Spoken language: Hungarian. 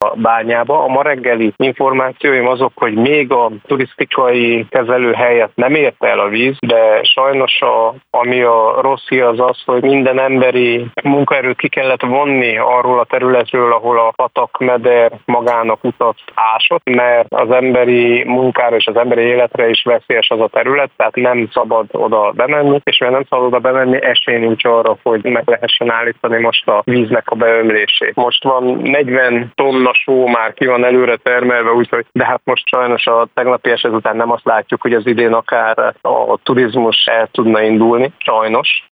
a bányába. A ma reggeli információim azok, hogy még a turisztikai kezelőhelyet nem érte el a víz, de sajnos ami a rossz hír az az, hogy minden emberi munkaerőt ki kellett vonni arról a területről, ahol a patak, meder magának utat ásott, mert az emberi munkára és az emberi életre is veszélyes az a terület, tehát nem szabad oda bemenni, és mivel nem szabad oda bemenni, esély nincs arra, hogy meg lehessen állítani most a víznek a beömlését. Most van 40 tonna só már ki van előre termelve, úgyhogy, de hát most sajnos a tegnapi eset után nem azt látjuk, hogy az idén akár a turizmus el tudna indulni, sajnos.